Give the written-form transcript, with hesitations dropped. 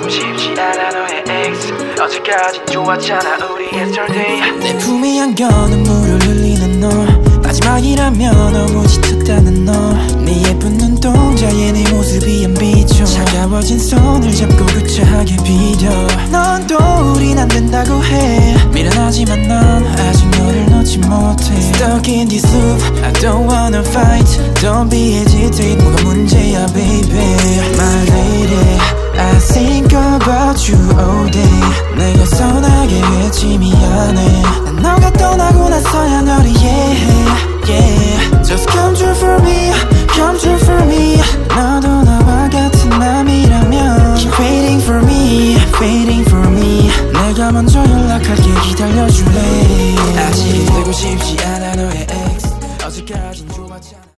잊고 싶지 않아 너의 ex 어제까진 좋았잖아 우리 yesterday 내 품에 안겨 눈물을 흘리는 너 마지막이라면 너무 지쳤다는 너 네 예쁜 눈동자에 내 모습이 안 비춰 차가워진 손을 잡고 구차하게 비려 넌 또 우린 안 된다고 해 미련하지만 난 아직 너를 놓지 못해 Stuck in this loop I don't wanna fight Don't be hesitate 뭐가 문제야 baby My lady I think about you all day 내가 서운하게 했지 미안해 난 너가 떠나고 나서야 너를 yeah Just come true for me